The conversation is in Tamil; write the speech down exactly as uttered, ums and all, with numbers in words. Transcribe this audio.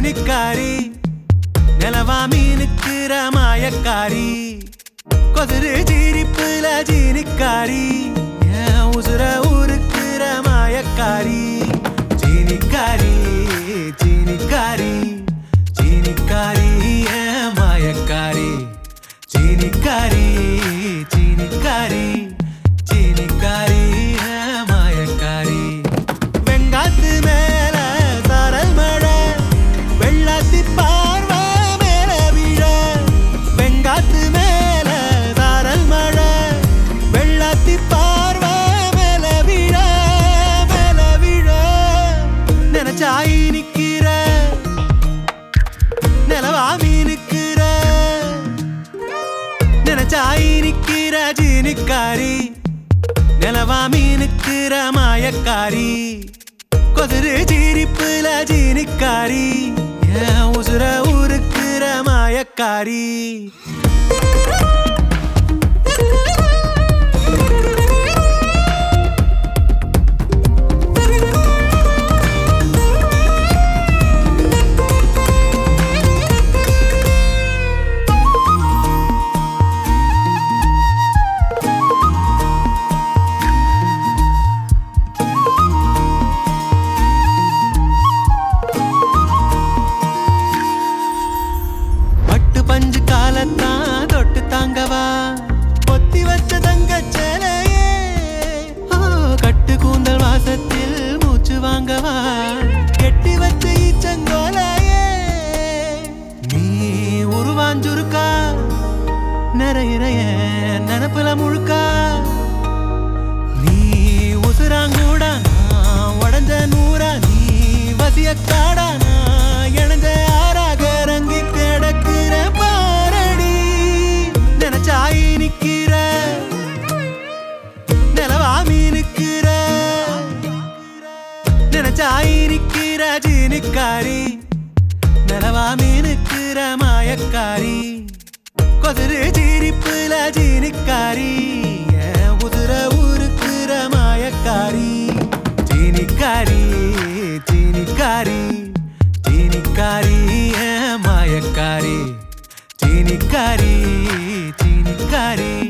ஜீனிக்காரி நிலவா மீனுக்குற மாயக்காரி கொதிரு ஜீரிப்புல ஜீனிக்காரி என் உசுர ஊருக்குற மாயக்காரி ஜீனிக்காரி ஜீனிக்காரி ஜீனிக்காரி என் மாயக்காரி ஜீனிக்காரி ஜீனிக்காரி ஜீனிக்காரி என் மாயக்காரி வெங்காத்து மேல சாரல் மழை வெள்ளாத்தி பார்வை மேல விழ வெங்காத்து மேல சாரல் மழை வெள்ளாத்தி பார்வை மேல விழ மேல விழ நினைச்சாயி நிக்கிற நிலவா மீனுக்கிற நினைச்சாயி நிக்கிற ஜீனிக்காரி நிலவா மீனுக்குற மாயக்காரி கொதிரு ஜீரிப்புல ஜீனிக்காரி என் உசுர ஊருக்குற மாயக்காரி பஞ்சு காலத்தான் தொட்டு தாங்கவா பொத்தி வச்ச தங்க சேலையே கட்டு கூந்தல் வாசத்தில் மூச்சு வாங்கவா கெட்டி வச்ச ஈச்சங்கோலையே நீ உருவாஞ்சுருக்கா நிறைய நினப்புல முழுக்கா நீ உசுராங்கூடா நான் உடஞ்ச நூறா நீ வசிய காடா நான் இணைஞ்ச ஆறாக ரங்கி கிடக்குற பாரடி நினைச்சாயி நிக்கிற நிலவா மீனுக்கிற நினைச்சாயி நிக்கிற ஜீனிக்காரி நிலவா மீனுக்கிற மாயக்காரி கொதிரு ஜீரிப்புல ஜீனிக்காரி என் உசுர ஊருக்குற மாயக்காரி ஜீனிக்காரி ஜீனிக்காரி ஜீனிக்காரி என் மாயக்காரி ஜீனிக்காரி ஜீனிக்காரி